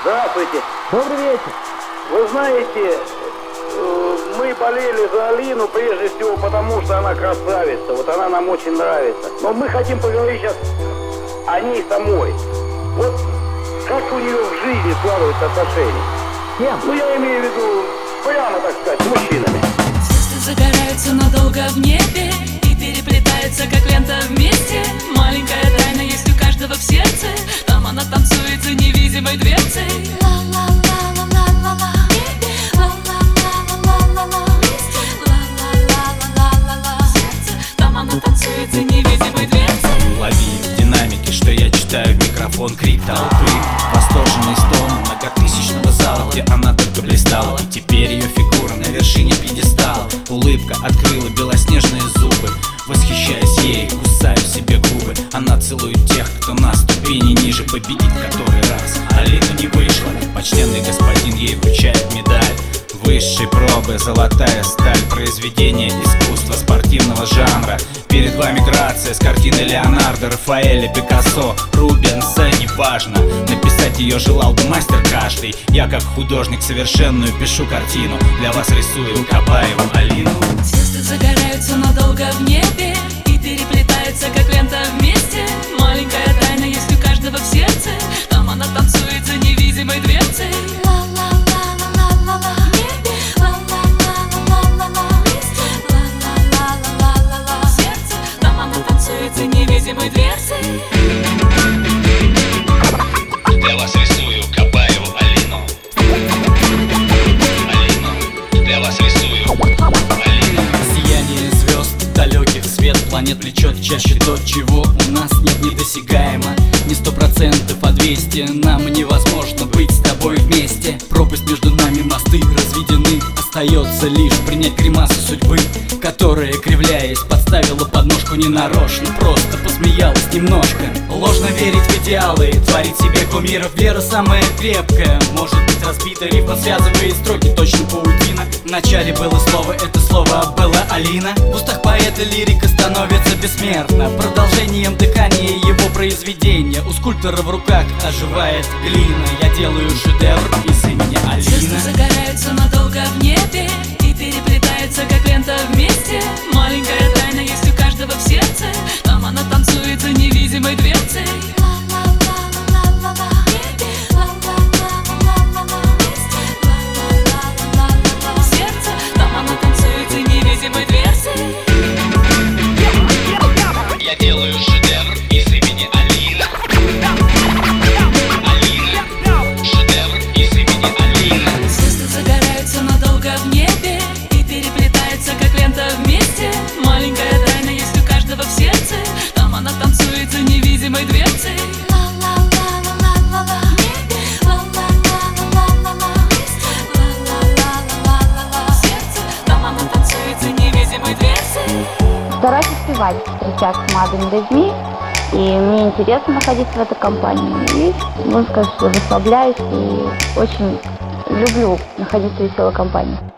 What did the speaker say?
Здравствуйте. Добрый вечер. Вы знаете, мы болели за Алину прежде всего потому, что она красавица. Вот она нам очень нравится. Но мы хотим поговорить сейчас о ней самой. Вот как у нее в жизни складываются отношения. Кем? Ну, я имею в виду, прямо, так сказать, с мужчинами. Звезды загораются надолго в небе и переплетаются, как лента вместе. Маленькая тайна есть у каждого в сердце. Там она танцует за невидимой дверцей. Там она танцует за невидимой дверцей. Лови в динамике, что я читаю в микрофон, крик толпы, восторженный стон многотысячного зала, где она только блистала. И теперь ее фигура на вершине пьедестала. Улыбка открыла белоснежные зубы. Восхищаясь ей, кусаю себе губы. Она целует тех, кто на ступени ниже. Победить в который раз Алина не вышла. Почтенный господин ей вручает медаль высшей пробы, золотая сталь, произведение искусства спортивного жанра. Перед вами грация с картины Леонардо, Рафаэля, Пикассо, Рубенса. Неважно, написать ее желал бы мастер каждый. Я как художник совершенную пишу картину. Для вас рисую Кабаеву Алину. Звезды загораются надолго в небе и переплетаются, как лента вместе. Маленькая тайна есть у каждого в сердце. Там она танцует за невидимой дверцей. За невидимой дверцей. Для вас рисую Кабаеву Алину. Алину, для вас рисую Алину. Сияние звезд, далеких свет планет влечет чаще то, чего у нас нет, недосягаемо. Не 100%, а 200. Нам невозможно быть с тобой вместе. Пропасть между нами, мосты разведены. Остается лишь принять гримасу судьбы, которая, кривляясь, подставила подножку ненарочно. Просто посмеялась немножко. Ложно верить в идеалы, творить себе кумиров. Вера самая крепкая, может быть разбита. Рифма связывает строки, точно паутина. В начале было слово, это слово была Алина. В устах поэта лирика становится бессмертна. Продолжением дыхания его произведения. У скульптора в руках оживает глина. Я делаю шедевр из имени Алина. Звезды загораются надолго в небе и переплетаются, как лента вместе. Маленькая тайна есть у каждого в сердце. Там она танцует за невидимой дверцей. Сердце, там она танцует за невидимой дверцей. Я делаю шедевр из имени Алина. Алина, шедевр из имени Алина. Звезды загораются надолго в небе и переплетаются, как лента вместе. Маленькая тайна есть у каждого в сердце. Там она танцует за невидимой дверцей. Сердце, там она танцует за невидимой дверцей. Стараюсь успевать встречаться с молодыми людьми, и мне интересно находиться в этой компании. И можно сказать, что расслабляюсь и очень люблю находиться в веселой компании.